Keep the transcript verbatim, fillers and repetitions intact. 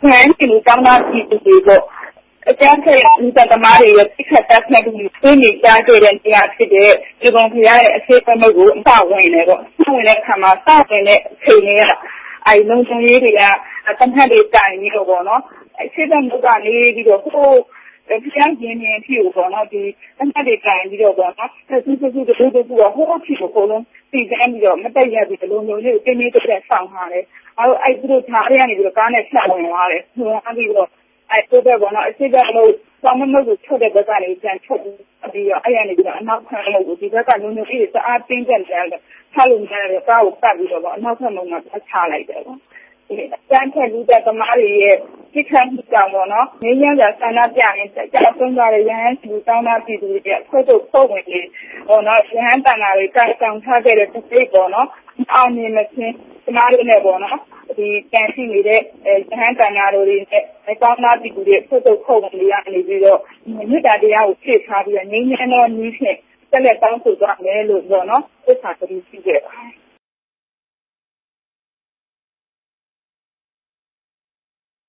န်းကျင်လူတောင်းတာပြည်သူတွေပေါ့အကြမ်းဖက်လူသမားတွေရဲ့တိခတ်တက်တဲ့လူတွေသိနေကြတဲ့နေရာဖြစ်တဲ့ဒီကောင်ဖျားရဲ့အခြေအမှုကိုအစဝင်နေပေါ့ဝင်တဲ့အခါမှာစတင်တဲ့အချိန်လေးကအဲလုံခြုံရေးတွေကတမတ်တွေတိုင်ပြီးတော့ပေါ့နော်အခြေအမှုကနေပြီးတော့ဟိုပြန်ရင်းနေဖြစ်ပေါ့နော်ဒီတမတ်တွေတိုင်ပြီးတော့ပေါ့နော်သူသူသူသူသူဟိုအဖြစ်ကိုလုံးသိကြပြီးတော့မတက်ရပြီးလုံခြုံရေးကိုတင်းတင်းတက်တက်ဆောင်ထားတယ်အဲအဲ့သူတို့ထားရနေပြီးတော့ကားနဲ့ဆက်ဝင်သွားတယ်ဝင်သွားပြီးတော့အဲတိုးတဲ့ဘောနော်အစစ်ကလို့ဆောင်းမမကိုချုပ်တဲ့ဘက်ကနေပြန်ချုပ်ပြီးတော့အဲ့ရနေပြီးတော့အနောက်ခံလို့ဒီဘက်ကလုံခြုံရေးတွေအားတင်းကျပ်တယ်ထားလို့ရတယ်ကားကိုပတ်ပြီးတော့ပေါ့အနောက်ခံမှာပတ်ချလိုက်တယ်ပေါ့ဒီတန်းထက်လူတဲ့သမားတွေရဲ့စိတ်ခံမှုကြောင့်ပေါ့နော်ငင်းရမ်းစွာဆန္ဒပြနေကြောက်ဆုံးကြတဲ့ရဟန်းလူတောင်းတာပြည်သူတွေဖွဲ့ထုတ်ဖွဲ့ဝင်နေပေါ့နော်ရဟန်းတန်ဃာတွေကြောက်ဆောင်ထားခဲ့တဲ့စိတ်ပေါ့နော်အောင်မြင်မချင်းသမားတွေနဲ့ပေါ့နော်ဒီကန်ရှိနေတဲ့ရဟန်းတန်ဃာတွေနဲ့တောင်းတာပြည်သူတွေဖွဲ့ထုတ်ဖွဲ့ဝင်နေရနေပြီးတော့မြစ်တာတရားကိုဖြည့်ထားပြီးငင်းရမ်းတော့နီးဖြင့်ဆက်လက်တောင်းဆိုကြမယ်လို့ပေါ့နော်သစ္စာတည်းရှိခဲ့ပါတယ်